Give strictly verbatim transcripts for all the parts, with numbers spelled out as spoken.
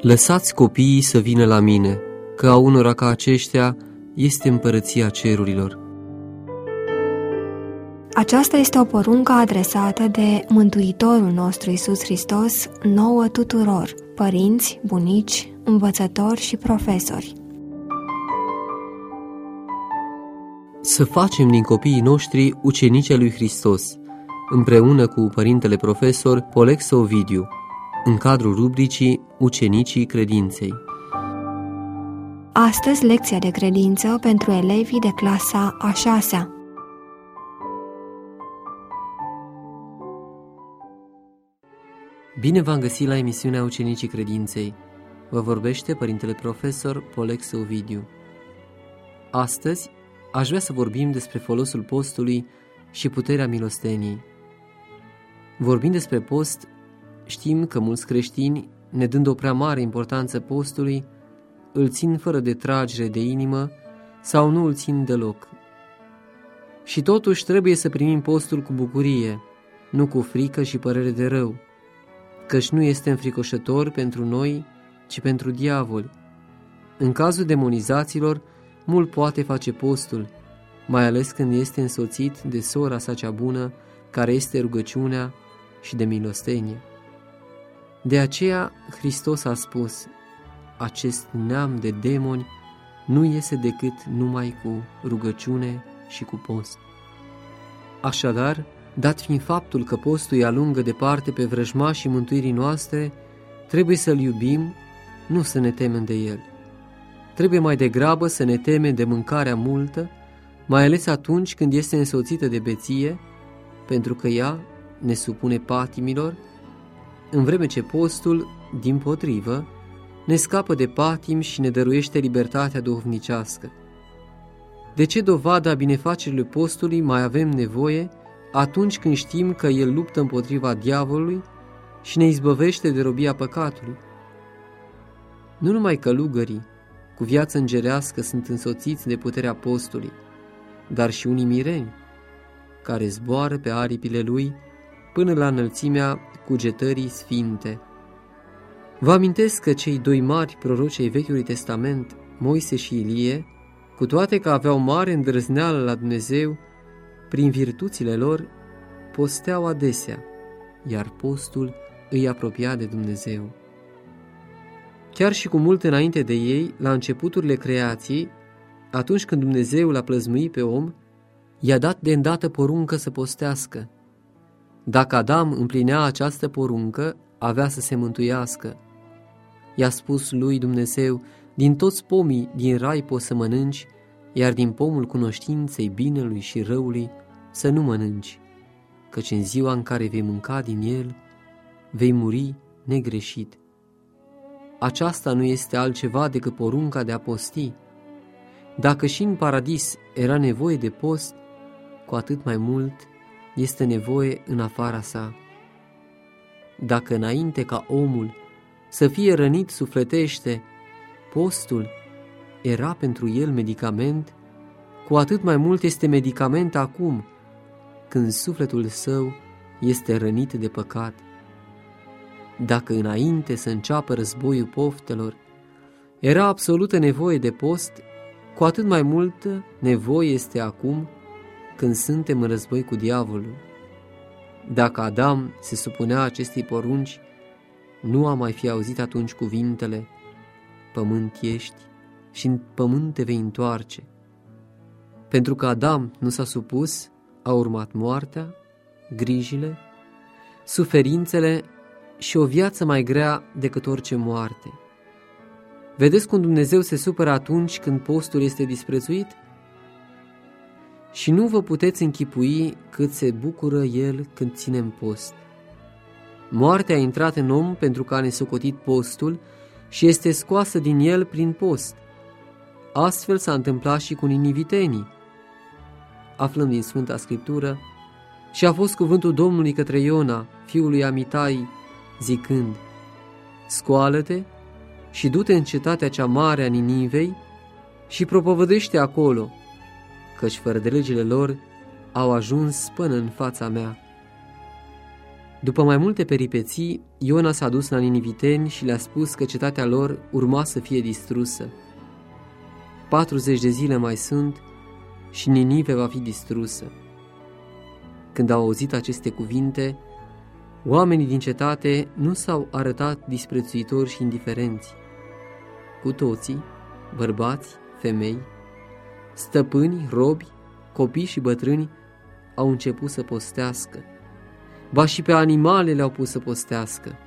Lăsați copiii să vină la mine, că a unora ca aceștia este împărăția cerurilor. Aceasta este o poruncă adresată de Mântuitorul nostru Iisus Hristos nouă tuturor, părinți, bunici, învățători și profesori. Să facem din copiii noștri ucenici ai lui Hristos, împreună cu părintele profesor Polexă Ovidiu, în cadrul rubricii Ucenicii Credinței. Astăzi, lecția de credință pentru elevii de clasa a șasea. Bine v-am găsit la emisiunea Ucenicii Credinței. Vă vorbește părintele profesor Polexă Ovidiu. Astăzi aș vrea să vorbim despre folosul postului și puterea milosteniei. Vorbind despre post, știm că mulți creștini, ne dând o prea mare importanță postului, îl țin fără de tragere de inimă sau nu îl țin deloc. Și totuși trebuie să primim postul cu bucurie, nu cu frică și părere de rău, căci nu este înfricoșător pentru noi, ci pentru diavol. În cazul demonizaților, mult poate face postul, mai ales când este însoțit de sora sa cea bună, care este rugăciunea și de milostenie. De aceea Hristos a spus: acest neam de demoni nu iese decât numai cu rugăciune și cu post. Așadar, dat fiind faptul că postul îi alungă departe pe vrăjmașii mântuirii noastre, trebuie să-l iubim, nu să ne temem de el. Trebuie mai degrabă să ne temem de mâncarea multă, mai ales atunci când este însoțită de beție, pentru că ea ne supune patimilor, în vreme ce postul, dimpotrivă, ne scapă de patim și ne dăruiește libertatea duhovnicească. De ce dovada binefacerilor postului mai avem nevoie atunci când știm că el luptă împotriva diavolului și ne izbăvește de robia păcatului? Nu numai călugării cu viață îngerească sunt însoțiți de puterea postului, dar și unii mireni, care zboară pe aripile lui până la înălțimea cugetării sfinte. Vă amintesc că cei doi mari proroci ai Vechiului Testament, Moise și Ilie, cu toate că aveau mare îndrăzneală la Dumnezeu, prin virtuțile lor posteau adesea, iar postul îi apropia de Dumnezeu. Chiar și cu mult înainte de ei, la începuturile creației, atunci când Dumnezeu l-a plăzmuit pe om, i-a dat de îndată poruncă să postească. Dacă Adam împlinea această poruncă, avea să se mântuiască. I-a spus lui Dumnezeu: din toți pomii din rai poți să mănânci, iar din pomul cunoștinței binelui și răului să nu mănânci, căci în ziua în care vei mânca din el, vei muri negreșit. Aceasta nu este altceva decât porunca de a posti. Dacă și în paradis era nevoie de post, cu atât mai mult este nevoie în afara sa. Dacă înainte ca omul să fie rănit sufletește, postul era pentru el medicament, cu atât mai mult este medicament acum, când sufletul său este rănit de păcat. Dacă înainte să înceapă războiul poftelor era absolută nevoie de post, cu atât mai multă nevoie este acum, când suntem în război cu diavolul. Dacă Adam se supunea acestei porunci, nu a mai fi auzit atunci cuvintele: pământ ești și în pământ te vei întoarce. Pentru că Adam nu s-a supus, a urmat moartea, grijile, suferințele și o viață mai grea decât orice moarte. Vedeți cum Dumnezeu se supără atunci când postul este disprețuit? Și nu vă puteți închipui cât se bucură El când ținem post. Moartea a intrat în om pentru că a nesocotit postul și este scoasă din el prin post. Astfel s-a întâmplat și cu ninivitenii. Aflăm din Sfânta Scriptură: și a fost cuvântul Domnului către Iona, fiul lui Amitai, zicând: scoală-te și du-te în cetatea cea mare a Ninivei și propovădește acolo, căci fără de legile lor au ajuns până în fața mea. După mai multe peripeții, Iona s-a dus la niniviteni și le-a spus că cetatea lor urma să fie distrusă. patruzeci de zile mai sunt și Ninive va fi distrusă. Când au auzit aceste cuvinte, oamenii din cetate nu s-au arătat disprețuitori și indiferenți. Cu toții, bărbați, femei, stăpâni, robi, copii și bătrâni, au început să postească. Ba și pe animale le-au pus să postească.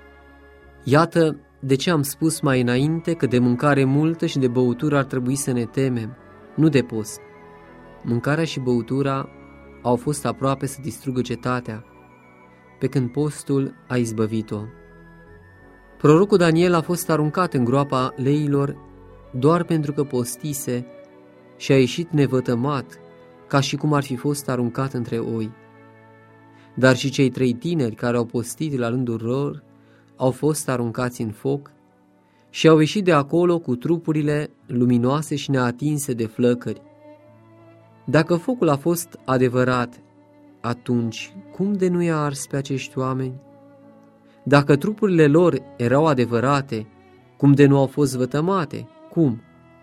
Iată de ce am spus mai înainte că de mâncare multă și de băutură ar trebui să ne temem, nu de post. Mâncarea și băutura au fost aproape să distrugă cetatea, pe când postul a izbăvit-o. Prorocul Daniel a fost aruncat în groapa leilor doar pentru că postise și a ieșit nevătămat, ca și cum ar fi fost aruncat între oi. Dar și cei trei tineri care au postit la rândul lor au fost aruncați în foc și au ieșit de acolo cu trupurile luminoase și neatinse de flăcări. Dacă focul a fost adevărat, atunci cum de nu i-a ars pe acești oameni? Dacă trupurile lor erau adevărate, cum de nu au fost vătămate? Cum?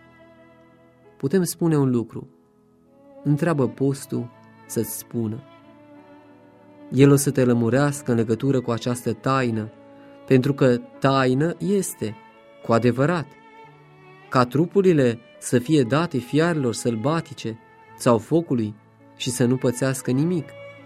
Putem spune un lucru. Întreabă postul să-ți spună. El o să te lămurească în legătură cu această taină, pentru că taină este, cu adevărat, ca trupurile să fie date fiarelor sălbatice sau focului și să nu pățească nimic.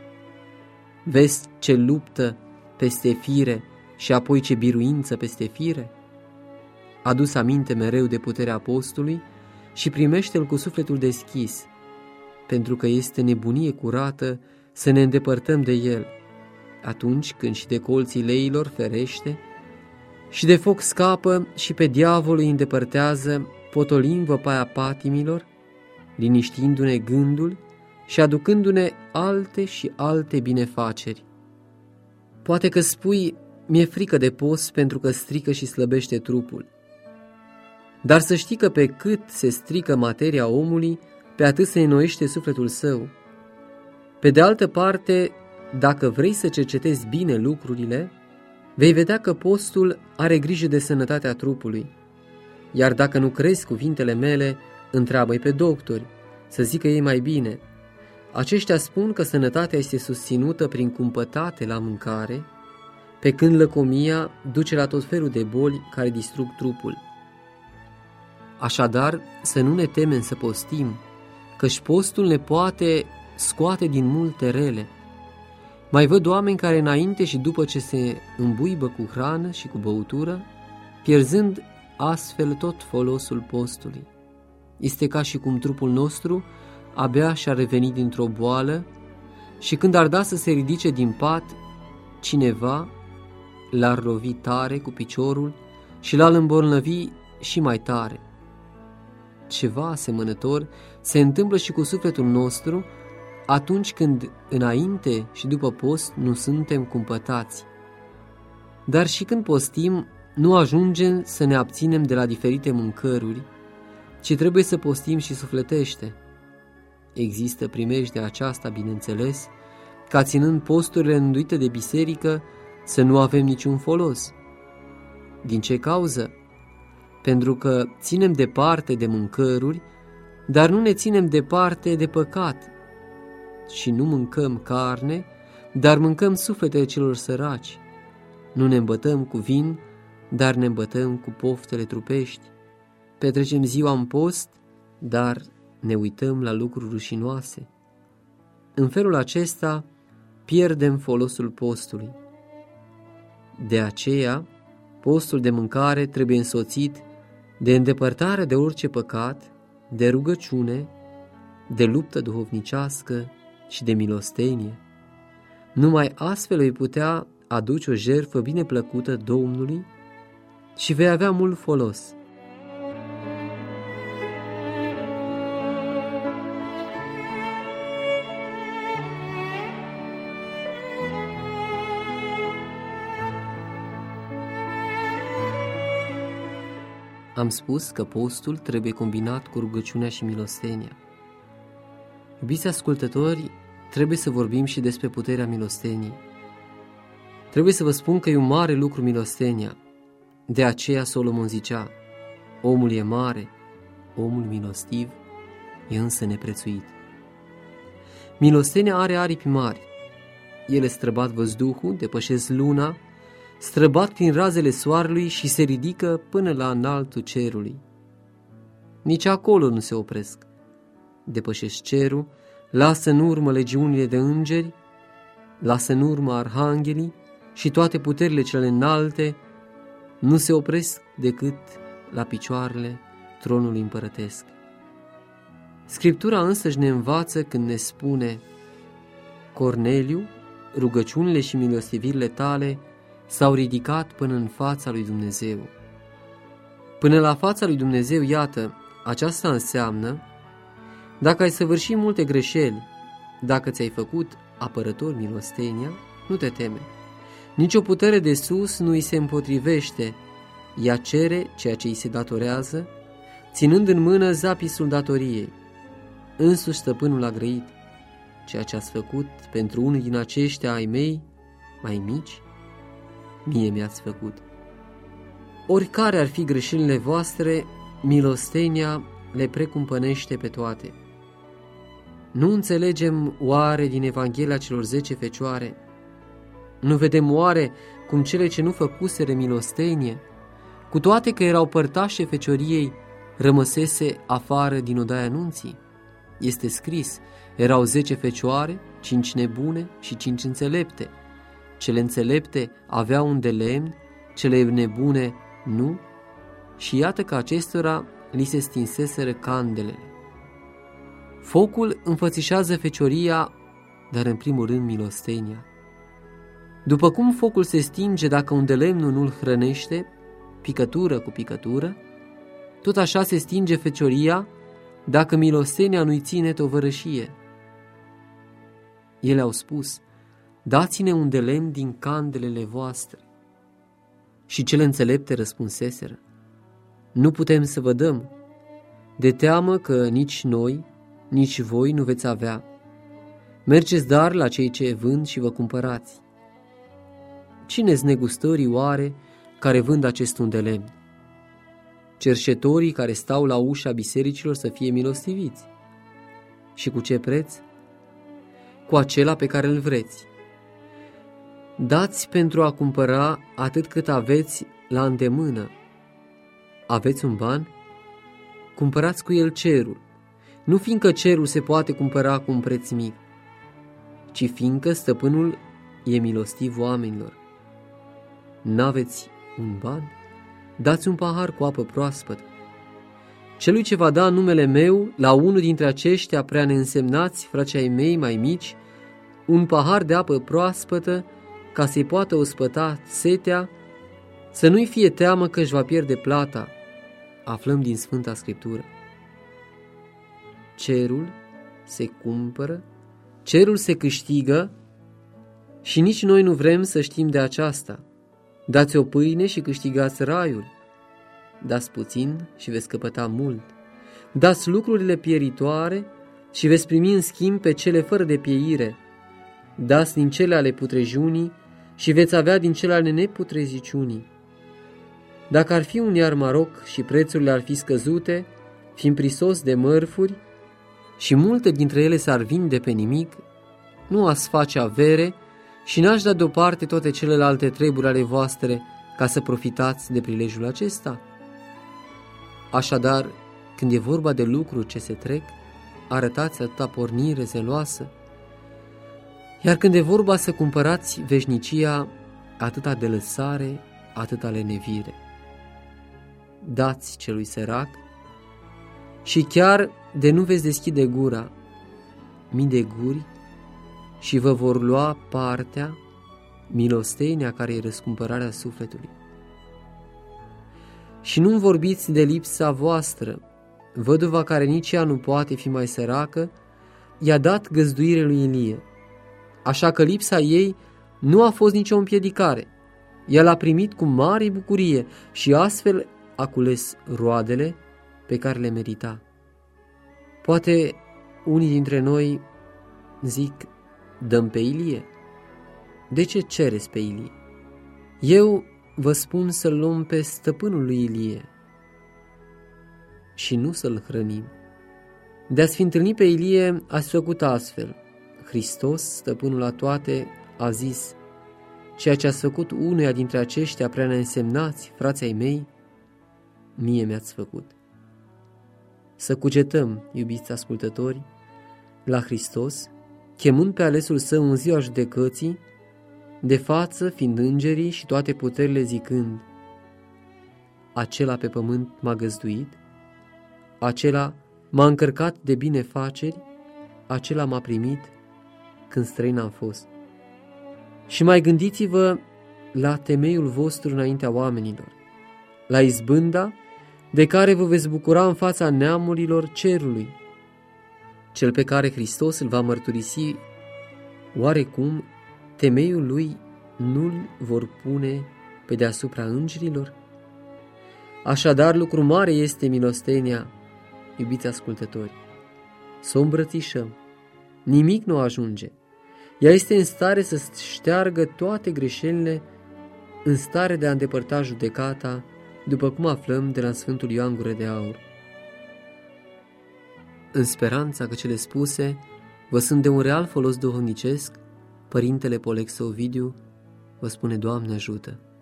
Vezi ce luptă peste fire și apoi ce biruință peste fire? Adu-s aminte mereu de puterea apostolului și primește-l cu sufletul deschis, pentru că este nebunie curată să ne îndepărtăm de el, atunci când și de colții leilor ferește, și de foc scapă și pe diavol îi îndepărtează, potolind văpaia patimilor, liniștindu-ne gândul și aducându-ne alte și alte binefaceri. Poate că spui, mi-e frică de post pentru că strică și slăbește trupul. Dar să știi că pe cât se strică materia omului, pe atât se înnoiește sufletul său. Pe de altă parte, dacă vrei să cercetezi bine lucrurile, vei vedea că postul are grijă de sănătatea trupului. Iar dacă nu crezi cuvintele mele, întreabă-i pe doctori, să zică ei mai bine. Aceștia spun că sănătatea este susținută prin cumpătate la mâncare, pe când lăcomia duce la tot felul de boli care distrug trupul. Așadar, să nu ne temem să postim, căci postul ne poate scoate din multe rele. Mai văd oameni care înainte și după ce se îmbuibă cu hrană și cu băutură, pierzând astfel tot folosul postului. Este ca și cum trupul nostru abia și-a revenit dintr-o boală și când ar da să se ridice din pat, cineva l-ar lovi tare cu piciorul și l-ar îmbolnăvi și mai tare. Ceva asemănător se întâmplă și cu sufletul nostru atunci când înainte și după post nu suntem cumpătați. Dar și când postim, nu ajungem să ne abținem de la diferite mâncăruri, ci trebuie să postim și sufletește. Există primejdea aceasta, bineînțeles, ca ținând posturile înduite de biserică să nu avem niciun folos. Din ce cauză? Pentru că ținem departe de mâncăruri, dar nu ne ținem departe de păcat. Și nu mâncăm carne, dar mâncăm sufletele celor săraci. Nu ne îmbătăm cu vin, dar ne îmbătăm cu poftele trupești. Petrecem ziua în post, dar ne uităm la lucruri rușinoase. În felul acesta pierdem folosul postului. De aceea, postul de mâncare trebuie însoțit de îndepărtare de orice păcat, de rugăciune, de luptă duhovnicească și de milostenie. Numai astfel îi putea aduce o jertfă bine plăcută Domnului și vei avea mult folos. Am spus că postul trebuie combinat cu rugăciunea și milostenia. Iubiți ascultători, trebuie să vorbim și despre puterea milosteniei. Trebuie să vă spun că e un mare lucru milostenia. De aceea Solomon zicea, omul e mare, omul milostiv e însă neprețuit. Milostenia are aripi mari. Ele străbat văzduhul, depășesc luna, străbat prin razele soarelui și se ridică până la înaltul cerului. Nici acolo nu se opresc. Depășesc cerul, lasă în urmă legiunile de îngeri, lasă în urmă arhanghelii și toate puterile cele înalte, nu se opresc decât la picioarele tronului împărătesc. Scriptura însăși ne învață când ne spune: Corneliu, rugăciunile și milostivirile tale s-au ridicat până în fața lui Dumnezeu. Până la fața lui Dumnezeu, iată, aceasta înseamnă, dacă ai săvârșit multe greșeli, dacă ți-ai făcut apărător milostenia, nu te teme. Nici o putere de sus nu îi se împotrivește, ea cere ceea ce îi se datorează, ținând în mână zapisul datoriei. Însuși stăpânul a grăit, ceea ce ați făcut pentru unul din aceștia ai mei, mai mici, mie mi-ați făcut. Oricare ar fi greșelile voastre, milostenia le precumpănește pe toate. Nu înțelegem oare din Evanghelia celor zece fecioare? Nu vedem oare cum cele ce nu făcuseră milostenie, cu toate că erau părtașe fecioriei, rămăsese afară din odaia nunții? Este scris, erau zece fecioare, cinci nebune și cinci înțelepte. Cele înțelepte aveau un de lemn, cele nebune nu, și iată că acestora li se stinseseră candelele. Focul înfățișează fecioria, dar în primul rând milostenia. După cum focul se stinge dacă un de lemn nu-l hrănește, picătură cu picătură, tot așa se stinge fecioria dacă milostenia nu-i ține tovărășie. Ele au spus, dați-ne un de lemn din candelele voastre. Și cele înțelepte răspunseseră, nu putem să vă dăm, de teamă că nici noi, nici voi nu veți avea. Mergeți dar la cei ce vând și vă cumpărați. Cine-s negustării oare care vând acest un de lemn? Cerșetorii care stau la ușa bisericilor să fie milostiviți. Și cu ce preț? Cu acela pe care îl vreți. Dați pentru a cumpăra atât cât aveți la îndemână. Aveți un ban? Cumpărați cu el cerul, nu fiindcă cerul se poate cumpăra cu un preț mic, ci fiindcă stăpânul e milostiv oamenilor. N-aveți un ban? Dați un pahar cu apă proaspătă. Celui ce va da numele meu la unul dintre aceștia prea neînsemnați, frații ai mei mai mici, un pahar de apă proaspătă, ca să-i poată ospăta setea, să nu-i fie teamă că își va pierde plata. Aflăm din Sfânta Scriptură. Cerul se cumpără, cerul se câștigă și nici noi nu vrem să știm de aceasta. Dați o pâine și câștigați raiul. Dați puțin și veți căpăta mult. Dați lucrurile pieritoare și veți primi în schimb pe cele fără de pieire. Dați din cele ale putrejunii și veți avea din cele ale neputreziciunii. Dacă ar fi un iar maroc și prețurile ar fi scăzute, fiind prisos de mărfuri, și multe dintre ele s-ar vinde pe nimic, nu ați face avere și n-aș da deoparte toate celelalte treburi ale voastre ca să profitați de prilejul acesta? Așadar, când e vorba de lucruri ce se trec, arătați atâta pornire zeloasă, iar când e vorba să cumpărați veșnicia, atâta de lăsare, atâta lenevire. Dați celui sărac și chiar de nu veți deschide gura, mii de guri, și vă vor lua partea, milostenia care e răscumpărarea sufletului. Și nu vorbiți de lipsa voastră, văduva care nici ea nu poate fi mai săracă, i-a dat găzduire lui Ilie, așa că lipsa ei nu a fost nicio împiedicare. Ea l-a primit cu mare bucurie și astfel a cules roadele pe care le merita. Poate unii dintre noi zic, dăm pe Ilie. De ce cereți pe Ilie? Eu vă spun să-l luăm pe stăpânul lui Ilie și nu să-l hrănim. De a-ți fi întâlnit pe Ilie, ați făcut astfel. Hristos, stăpânul la toate, a zis: ceea ce ați făcut unuia dintre aceștia prea neînsemnați, frații ai mei, mie mi-ați făcut. Să cugetăm, iubiți ascultători, la Hristos, chemând pe alesul său în ziua judecății, de față fiind îngerii și toate puterile zicând: acela pe pământ m-a găzduit, acela m-a încărcat de binefaceri, acela m-a primit când străin am fost. Și mai gândiți-vă la temeiul vostru înaintea oamenilor, la izbânda de care vă veți bucura în fața neamurilor cerului. Cel pe care Hristos îl va mărturisi, oarecum temeiul lui nu-l vor pune pe deasupra îngerilor? Așadar, lucru mare este milostenia, iubiți ascultători. Să o îmbrățișăm. Nimic nu ajunge. Ea este în stare să șteargă toate greșelile, în stare de a îndepărta judecata, după cum aflăm de la Sfântul Ioan Gură de Aur. În speranța că cele spuse vă sunt de un real folos duhovnicesc, Părintele Polex Ovidiu vă spune: Doamne ajută!